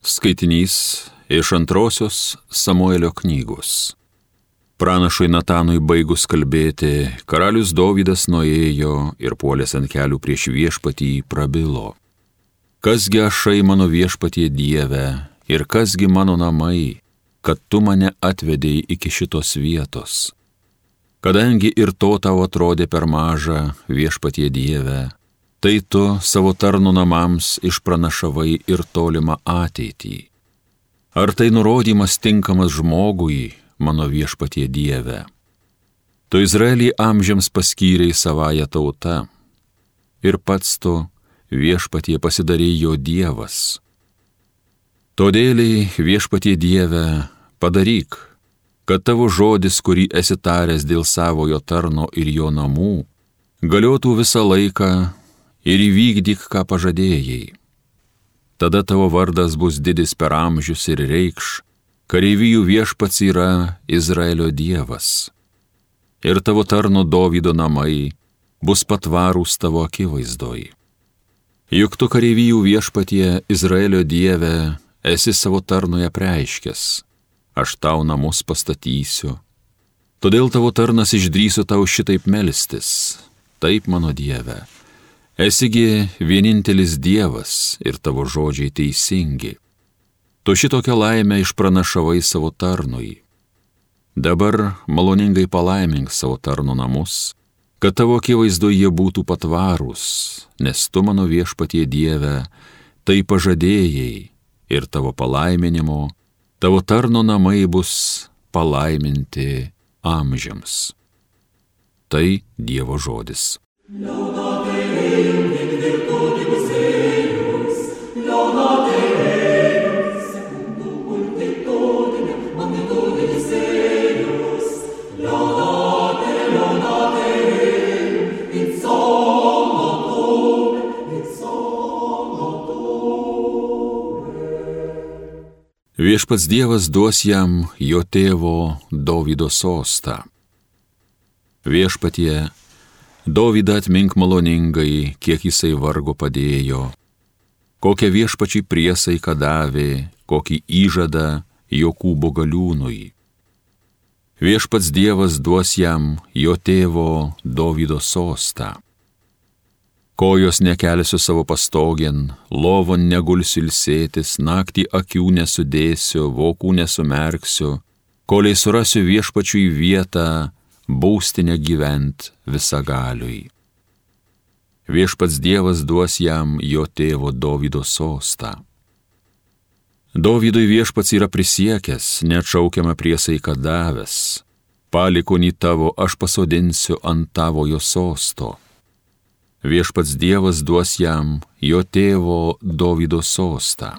Skaitinys iš 2 Samuelio knygos. Pranašui Natanui baigus kalbėti, karalius Dovydas nuėjo ir puolęs ant kelių prieš viešpatį prabilo. Kasgi ašai mano viešpatie Dieve ir kasgi mano namai, kad tu mane atvedei iki šitos vietos. Kadangi ir to tau atrodė per maža, viešpatie Dieve, tai tu savo tarnų namams išpranašavai ir tolimą ateitį. Ar tai nurodymas tinkamas žmogui, mano viešpatie Dieve? Tu Izraelį amžiams paskyrei savąją tautą ir pats tu viešpatie pasidarei jo Dievas. Todėliai viešpatie Dieve padaryk, kad tavo žodis, kurį esi taręs dėl savojo tarno ir jo namų, galiotų visą laiką ir įvykdyk, ką pažadėjai. Tada tavo vardas bus didis per amžius ir reikš, kareivijų viešpats yra Izraelio Dievas. Ir tavo tarno Dovydo namai bus patvarūs tavo akivaizdoj. Juk tu kareivijų viešpatie Izraelio Dieve esi savo tarnoje apreiškęs, aš tau namus pastatysiu. Todėl tavo tarnas išdrįso tau šitaip melstis, taip mano Dieve. Esigi vienintelis Dievas ir tavo žodžiai teisingi. Tu šitokią laimę išpranašavai savo tarnui. Dabar maloningai palaimink savo tarno namus, kad tavo akivaizdoje jie būtų patvarūs, nes tu mano viešpatie Dieve, tai pažadėjai ir tavo palaiminimo, tavo tarno namai bus palaiminti amžiams. Tai Dievo žodis. Viešpats Dievas duos jam jo tėvo Dovydo sostą. Viešpatie, Dovydą atmink maloningai, kiek jisai vargo padėjo, kokią viešpačiai priesaiką davė, kokį įžadą Jokūbo galiūnui. Viešpats Dievas duos jam jo tėvo Dovydo sostą. Kojos nekelsiu savo pastogėn, lovon negulsiu ilsėtis, naktį akių nesudėsiu, vokų nesumerksiu, kolei surasiu viešpačiui vietą, būstinę gyvent visagaliui. Viešpats Dievas duos jam jo tėvo Dovydo sostą. Dovydui viešpats yra prisiekęs, neatšaukiamą priesaiką davęs. Palikonį tavo aš pasodinsiu ant tavojo sosto. Viešpats Dievas duos jam jo tėvo Dovydo sostą.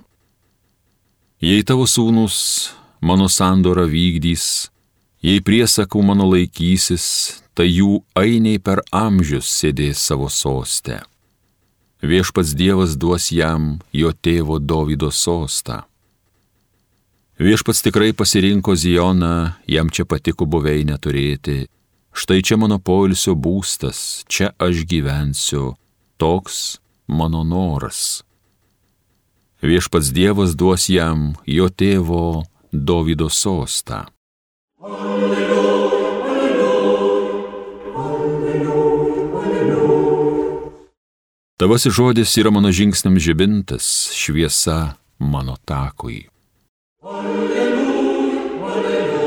Jei tavo sūnus mano sandorą vykdys, jei priesakų mano laikysis, tai jų ainiai per amžius sėdės savo soste. Viešpats Dievas duos jam jo tėvo Dovydo sostą. Viešpats tikrai pasirinko Zioną, jam čia patiko buveinę turėti. Štai čia mano poilsio būstas, čia aš gyvensiu, toks mano noras. Viešpats Dievas duos jam jo tėvo Dovydo sostą. Alleluja, alleluja, alleluja, alleluja. Tavasis žodis yra mano žingsniam žibintas, šviesa mano takui. Alleluja, alleluja.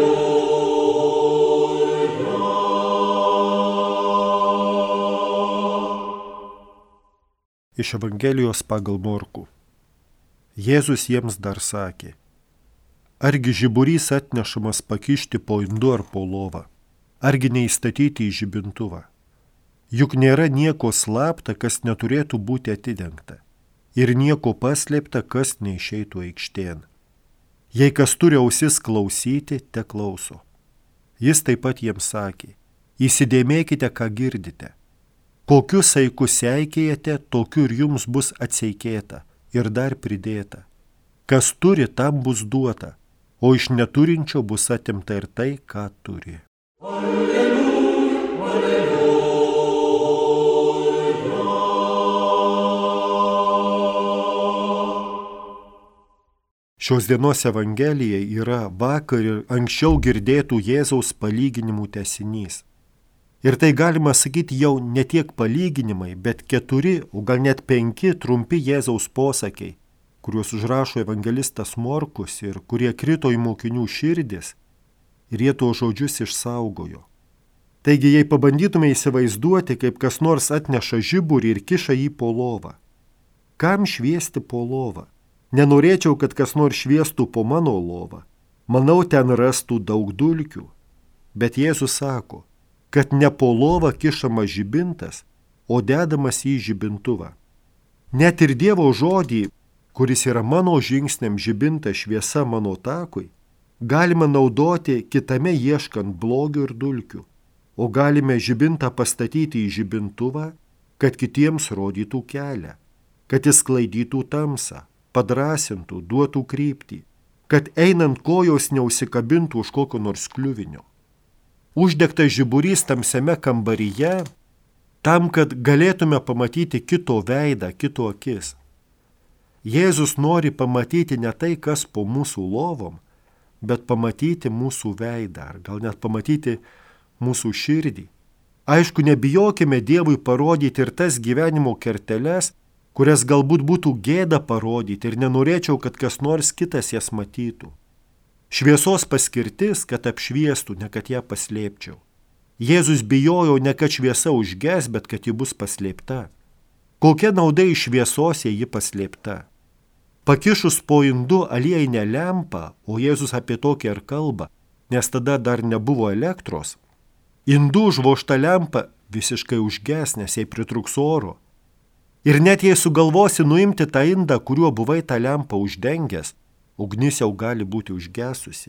Iš Evangelijos pagal Morkų. Jėzus jiems dar sakė: argi žiburys atnešamas pakišti po indu ar po lovą, argi neįstatyti į žibintuvą? Juk nėra nieko slapta, kas neturėtų būti atidengta, ir nieko paslėpta, kas neišeitų aikštėn. Jei kas turi ausis klausyti, te klauso. Jis taip pat jiems sakė: įsidėmėkite, ką girdite. Kokiu saiku seikėjate, tokiu ir jums bus atseikėta ir dar pridėta. Kas turi, tam bus duota, o iš neturinčio bus atimta ir tai, ką turi. Alleluja, alleluja. Šios dienos Evangelija yra vakar ir anksčiau girdėtų Jėzaus palyginimų tęsinys. Ir tai galima sakyti jau ne tiek palyginimai, bet 4, o gal net 5 trumpi Jėzaus posakiai, kuriuos užrašo evangelistas Morkus ir kurie krito į mokinių širdis ir jie tuos žodžius išsaugojo. Taigi, jei pabandytume įsivaizduoti, kaip kas nors atneša žiburį ir kiša jį po lovą. Kam šviesti po lovą? Nenorėčiau, kad kas nors šviestų po mano lovą. Manau, ten rastų daug dulkių. Bet Jėzus sako, kad ne po lovą kišamas žibintas, o dedamas į žibintuvą. Net ir Dievo žodį, kuris yra mano žingsniam žibintas šviesa mano takui, galima naudoti kitame ieškant blogio ir dulkių, o galime žibintą pastatyti į žibintuvą, kad kitiems rodytų kelią, kad jis sklaidytų tamsą, padrasintų, duotų kryptį, kad einant kojos neužsikabintų už kokio nors kliuvinio. Uždegtas žiburys tamsiame kambaryje, tam, kad galėtume pamatyti kito veidą, kito akis. Jėzus nori pamatyti ne tai, kas po mūsų lovom, bet pamatyti mūsų veidą, ar gal net pamatyti mūsų širdį. Aišku, nebijokime Dievui parodyti ir tas gyvenimo kerteles, kurias galbūt būtų gėda parodyti ir nenorėčiau, kad kas nors kitas jas matytų. Šviesos paskirtis, kad apšviestų, ne kad ją paslėpčiau. Jėzus bijojo ne kad šviesa užges, bet kad ji bus paslėpta. Kokia nauda iš šviesos, jei ji paslėpta? Pakišus po indu aliejinę lempą, o Jėzus apie tokį ir kalba, nes tada dar nebuvo elektros, indų užvožta lempa visiškai užges, nes jai pritruks oro. Ir net jei sugalvosi nuimti tą indą, kuriuo buvai tą lempą uždengęs, ugnis jau gali būti užgesusi.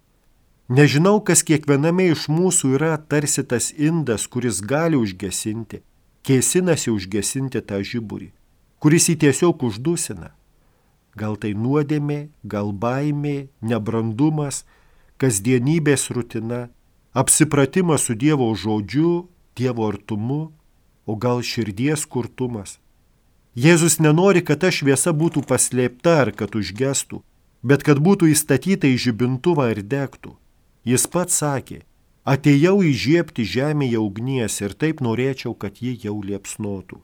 Nežinau, kas kiekviename iš mūsų yra tarsi tas indas, kuris gali užgesinti, kėsinasi užgesinti tą žiburį, kuris jį tiesiog uždusina. Gal tai nuodėmė, gal baimė, nebrandumas, kasdienybės rutina, apsipratimas su Dievo žodžiu, Dievo artumu, o gal širdies kurtumas. Jėzus nenori, kad ta šviesa būtų paslėpta ar kad užgestų, bet kad būtų įstatyta į žibintuvą ir degtų. Jis pats sakė, atėjau įžiebti žemėje ugnies ir taip norėčiau, kad ji jau liepsnotų.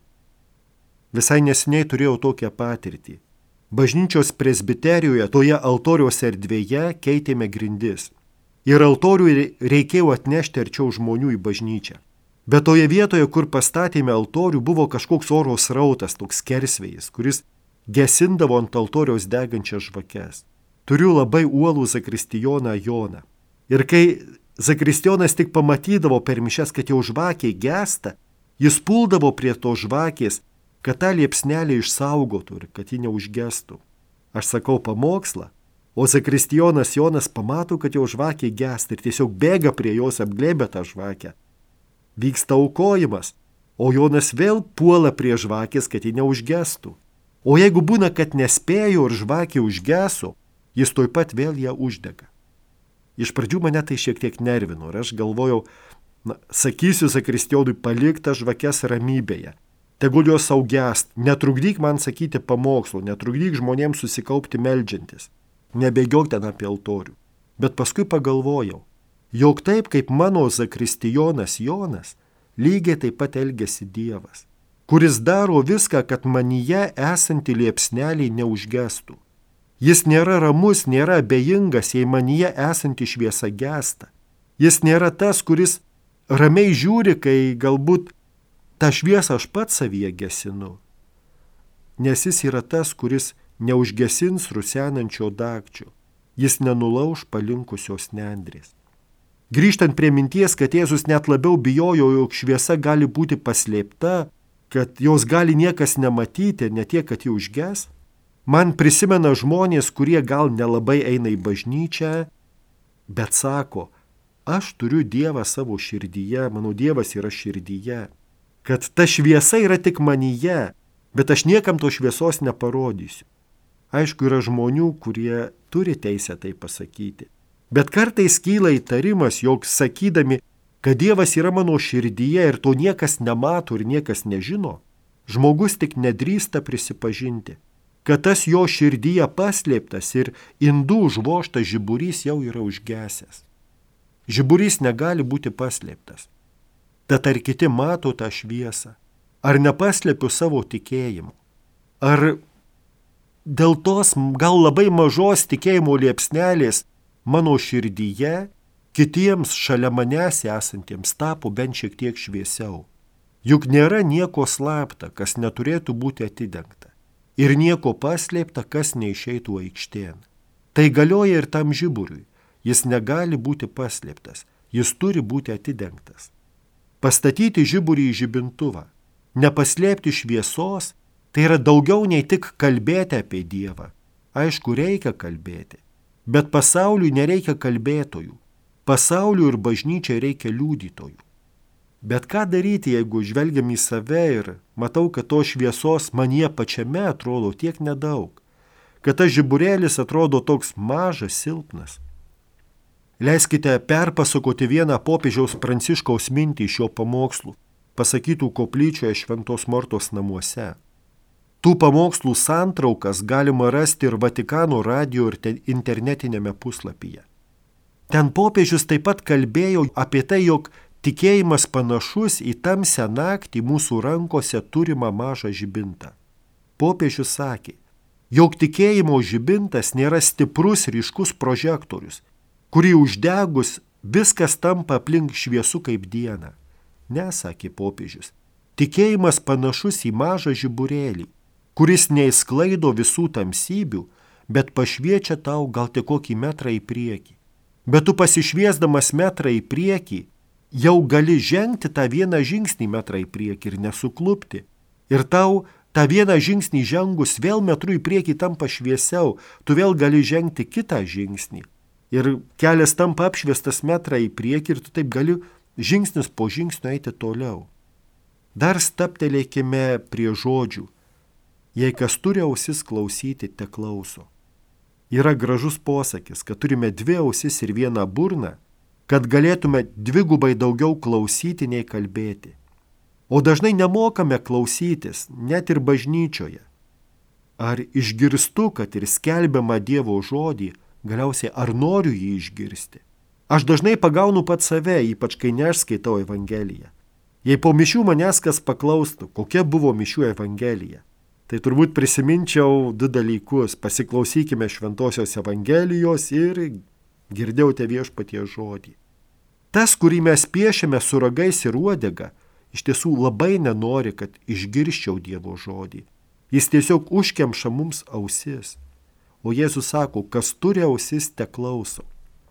Visai neseniai turėjau tokią patirtį. Bažnyčios presbiterijoje, toje altoriaus erdvėje keitėme grindis. Ir altorių reikėjo atnešti arčiau žmonių į bažnyčią. Bet toje vietoje, kur pastatėme altorių, buvo kažkoks oro srautas, toks skersvėjis, kuris gesindavo ant altoriaus degančias žvakes. Turiu labai uolų zakristijoną Joną. Ir kai zakristijonas tik pamatydavo per mišias, kad jau žvakiai gesta, jis puldavo prie to žvakės, kad tą liepsnelį išsaugotų ir kad ji neužgestų. Aš sakau pamokslą, o zakristijonas Jonas pamato, kad jau žvakiai gesta ir tiesiog bėga prie jos, apglėbia tą žvakę. Vyksta aukojimas, o Jonas vėl puola prie žvakės, kad ji neužgestų. O jeigu būna, kad nespėjo ir žvakė užgeso, jis tuoj pat vėl ją uždega. Iš pradžių mane tai šiek tiek nervino ir aš galvojau, sakysiu zakristijonui, palik tas žvakes ramybėje. Tegul jos saugest, netrukdyk man sakyti pamokslo, netrukdyk žmonėms susikaupti meldžiantis. Nebėgiok ten apie altorių. Bet paskui pagalvojau, jog taip kaip mano zakristijonas Jonas, lygiai taip pat elgiasi Dievas, kuris daro viską, kad manyje esanti liepsneliai neužgestų. Jis nėra ramus, nėra abejingas, jei manyje esanti šviesa gesta. Jis nėra tas, kuris ramiai žiūri, kai galbūt tą šviesą aš pats savyje gesinu. Nes jis yra tas, kuris neužgesins rusenančio dagčio. Jis nenulauš palinkusios nendrės. Grįžtant prie minties, kad Jėzus net labiau bijojo, jog šviesa gali būti paslėpta, kad jos gali niekas nematyti, ne tiek, kad ji užges, man prisimena žmonės, kurie gal nelabai eina į bažnyčią, bet sako, aš turiu Dievą savo širdyje, mano Dievas yra širdyje, kad ta šviesa yra tik manyje, bet aš niekam to šviesos neparodysiu. Aišku, yra žmonių, kurie turi teisę tai pasakyti. Bet kartais kyla įtarimas, jog sakydami, kad Dievas yra mano širdyje ir to niekas nemato ir niekas nežino, žmogus tik nedrįsta prisipažinti, kad tas jo širdyje paslėptas ir indų užvoštas žiburys jau yra užgesęs. Žiburys negali būti paslėptas. Tad ar kiti mato tą šviesą? Ar nepaslėpiu savo tikėjimu? Ar dėl tos gal labai mažos tikėjimo liepsnelės mano širdyje kitiems šalia manęs esantiems tapo bent šiek tiek šviesiau? Juk nėra nieko slapta, kas neturėtų būti atidengta. Ir nieko paslėpta, kas neišeitų aikštėn. Tai galioja ir tam žiburiui. Jis negali būti paslėptas. Jis turi būti atidengtas. Pastatyti žiburį į žibintuvą, nepaslėpti šviesos, tai yra daugiau nei tik kalbėti apie Dievą. Aišku, reikia kalbėti. Bet pasauliui nereikia kalbėtojų. Pasauliui ir bažnyčiai reikia liudytojų. Bet ką daryti, jeigu žvelgiam į save ir matau, kad to šviesos manyje pačiame atrodo tiek nedaug, kad tas žiburėlis atrodo toks mažas, silpnas. Leiskite perpasakoti vieną popiežiaus Pranciškaus mintį iš jo pamokslų, pasakytų koplyčioje Šventos Mortos namuose. Tų pamokslų santraukas galima rasti ir Vatikano radijo ir internetinėme puslapyje. Ten popiežius taip pat kalbėjo apie tai, jog tikėjimas panašus į tamsią naktį mūsų rankose turimą mažą žibintą. Popiežius sakė, jog tikėjimo žibintas nėra stiprus ryškus prožektorius, kurį uždegus viskas tampa aplink šviesu kaip diena. Ne, sakė popiežius, tikėjimas panašus į mažą žiburėlį, kuris neįsklaido visų tamsybių, bet pašviečia tau gal tik kokį metrą į priekį. Bet tu pasišviesdamas metrą į priekį, jau gali žengti tą vieną žingsnį metrą į priekį ir nesuklupti. Ir tau tą vieną žingsnį žengus vėl metru į priekį tampa šviesiau, tu vėl gali žengti kitą žingsnį. Ir kelias tampa apšviestas metrą į priekį ir tu taip gali žingsnis po žingsnio eiti toliau. Dar staptelėkime prie žodžių. Jei kas turi ausis klausyti, te klauso. Yra gražus posakis, kad turime 2 ausis ir 1 burną, kad galėtume dvigubai daugiau klausyti nei kalbėti. O dažnai nemokame klausytis, net ir bažnyčioje. Ar išgirstu, kad ir skelbiamą Dievo žodį, galiausiai ar noriu jį išgirsti? Aš dažnai pagaunu pat save, ypač kai neskaitau Evangeliją. Jei po mišių manęs kas paklaustų, kokia buvo mišių Evangelija, tai turbūt prisiminčiau 2 dalykus. Pasiklausykime Šventosios Evangelijos ir girdėjote Viešpaties žodį. Tas, kurį mes piešiame su ragais ir uodega, iš tiesų labai nenori, kad išgirščiau Dievo žodį. Jis tiesiog užkemša mums ausis. O Jėzus sako, kas turi ausis, te klauso.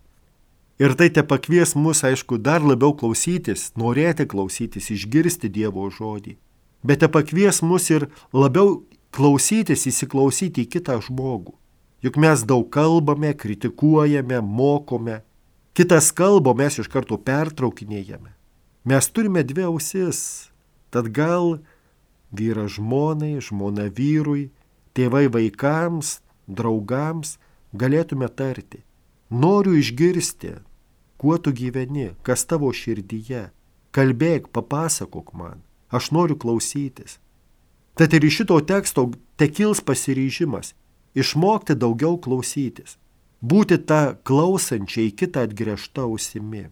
Ir tai te pakvies mus, aišku, dar labiau klausytis, norėti klausytis, išgirsti Dievo žodį. Bet te pakvies mus ir labiau klausytis, įsiklausyti į kitą žmogų. Juk mes daug kalbame, kritikuojame, mokome. Kitas kalba, mes iš karto pertraukinėjame. Mes turime 2 ausis. Tad gal vyras žmonai, žmona vyrui, tėvai vaikams, draugams galėtume tarti. Noriu išgirsti, kuo tu gyveni, kas tavo širdyje. Kalbėk, papasakok man. Aš noriu klausytis. Tad ir iš šito teksto te kils pasiryžimas išmokti daugiau klausytis, būti tą klausančiai kitą atgręžtą ausimi.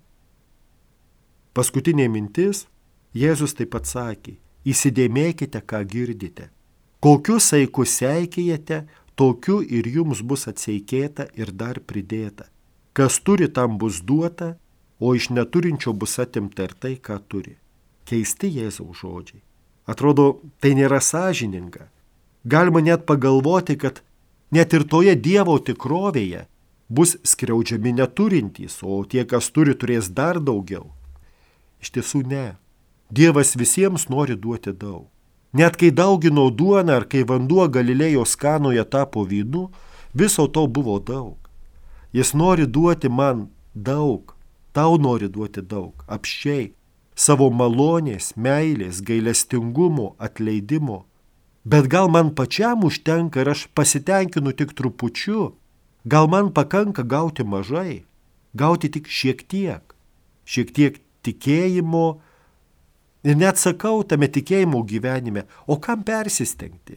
Paskutinė mintis, Jėzus taip pat sakė, įsidėmėkite, ką girdite. Kokiu saiku seikėjate, tokiu ir jums bus atseikėta ir dar pridėta. Kas turi, tam bus duota, o iš neturinčio bus atimta ir tai, ką turi. Keisti Jėzaus žodžiai. Atrodo, tai nėra sąžininga. Galima net pagalvoti, kad net ir toje Dievo tikrovėje bus skriaudžiami neturintys, o tie, kas turi, turės dar daugiau. Iš tiesų ne. Dievas visiems nori duoti daug. Net kai daugino duoną ar kai vanduo Galilėjos Kanoje tapo vynu, viso to buvo daug. Jis nori duoti man daug, tau nori duoti daug, apsčiai. Savo malonės, meilės, gailestingumo, atleidimo. Bet gal man pačiam užtenka ir aš pasitenkinu tik trupučiu. Gal man pakanka gauti mažai, gauti tik šiek tiek tikėjimo. Ir net sakau tame tikėjimo gyvenime, o kam persistengti?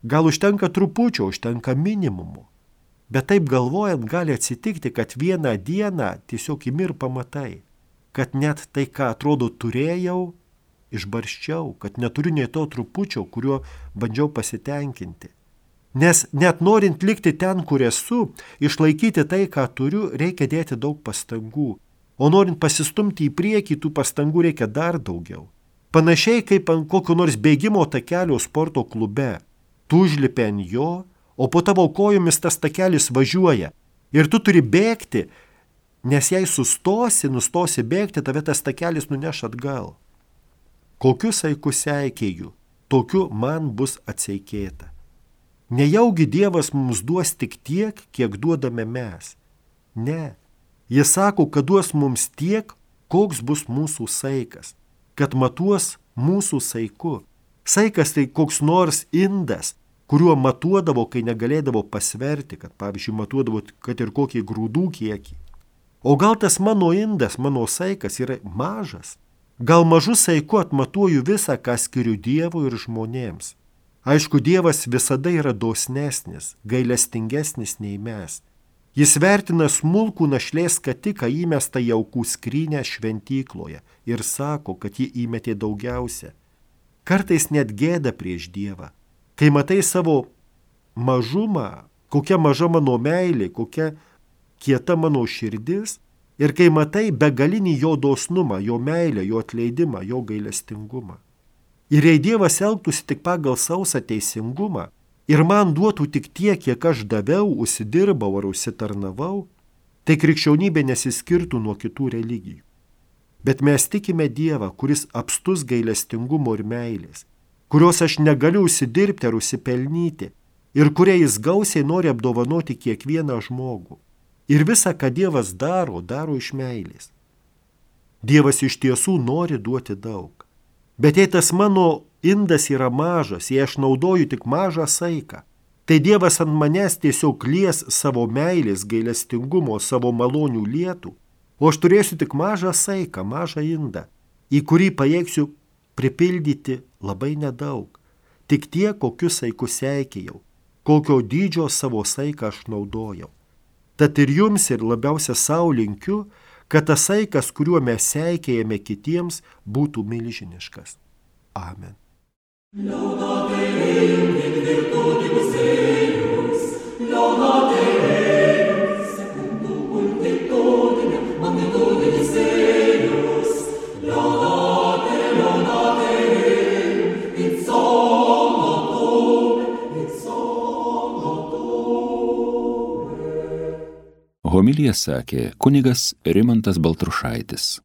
Gal užtenka trupučio, užtenka minimumo. Bet taip galvojant gali atsitikti, kad vieną dieną tiesiog imi ir pamatai, kad net tai, ką atrodo turėjau, išbarščiau, kad neturiu nei to trupučio, kuriuo bandžiau pasitenkinti. Nes net norint likti ten, kur esu, išlaikyti tai, ką turiu, reikia dėti daug pastangų. O norint pasistumti į priekį, tų pastangų reikia dar daugiau. Panašiai kaip ant kokio nors bėgimo takelio sporto klube. Tu užlipi ant jo, o po tavo kojomis tas takelis važiuoja. Ir tu turi bėgti, nes jei nustosi bėgti, tave tas takelis nuneš atgal. Kokiu saiku seikėju, tokiu man bus atseikėta. Nejaugi Dievas mums duos tik tiek, kiek duodame mes. Ne. Jis sako, kad duos mums tiek, koks bus mūsų saikas, kad matuos mūsų saiku. Saikas tai koks nors indas, kuriuo matuodavo, kai negalėdavo pasverti, kad pavyzdžiui matuodavo, kad ir kokį grūdų kiekį. O gal tas mano indas, mano saikas yra mažas? Gal mažu saiku atmatuoju visą, ką skiriu Dievui ir žmonėms. Aišku, Dievas visada yra dosnesnis, gailestingesnis nei mes. Jis vertina smulkų našlės skatiką įmestą į aukų skrynę šventykloje ir sako, kad ji įmetė daugiausia. Kartais net gėda prieš Dievą. Kai matai savo mažumą, kokia maža mano meilė, kokia kieta mano širdis, ir kai matai begalinį jo dosnumą, jo meilę, jo atleidimą, jo gailestingumą. Ir jei Dievas elgtųsi tik pagal sausą teisingumą ir man duotų tik tiek, kiek aš daviau, užsidirbau ar užsitarnavau, tai krikščionybė nesiskirtų nuo kitų religijų. Bet mes tikime Dievą, kuris apstus gailestingumo ir meilės, kurios aš negaliu užsidirbti ar užsipelnyti ir kuria jis gausiai nori apdovanoti kiekvieną žmogų. Ir visa, ką Dievas daro iš meilės. Dievas iš tiesų nori duoti daug. Bet jei tas mano indas yra mažas, jei aš naudoju tik mažą saiką, tai Dievas ant manęs tiesiog lies savo meilės, gailestingumo, savo malonių lietų, o aš turėsiu tik mažą saiką, mažą indą, į kurį pajėgsiu pripildyti labai nedaug, tik tiek, kokiu saiku seikėjau, kokio dydžio savo saiką aš naudojau. Tad ir jums ir labiausia sau linkiu, kad tas saikas, kuriuo mes seikėjame kitiems, būtų milžiniškas. Amen. Laudate Deum in virtutibus eius, laudate Deum secundum multitudinem magnitudinis eius, laudate Deum in solotore, in solotore. Homiliją sakė kunigas Rimantas Baltrušaitis.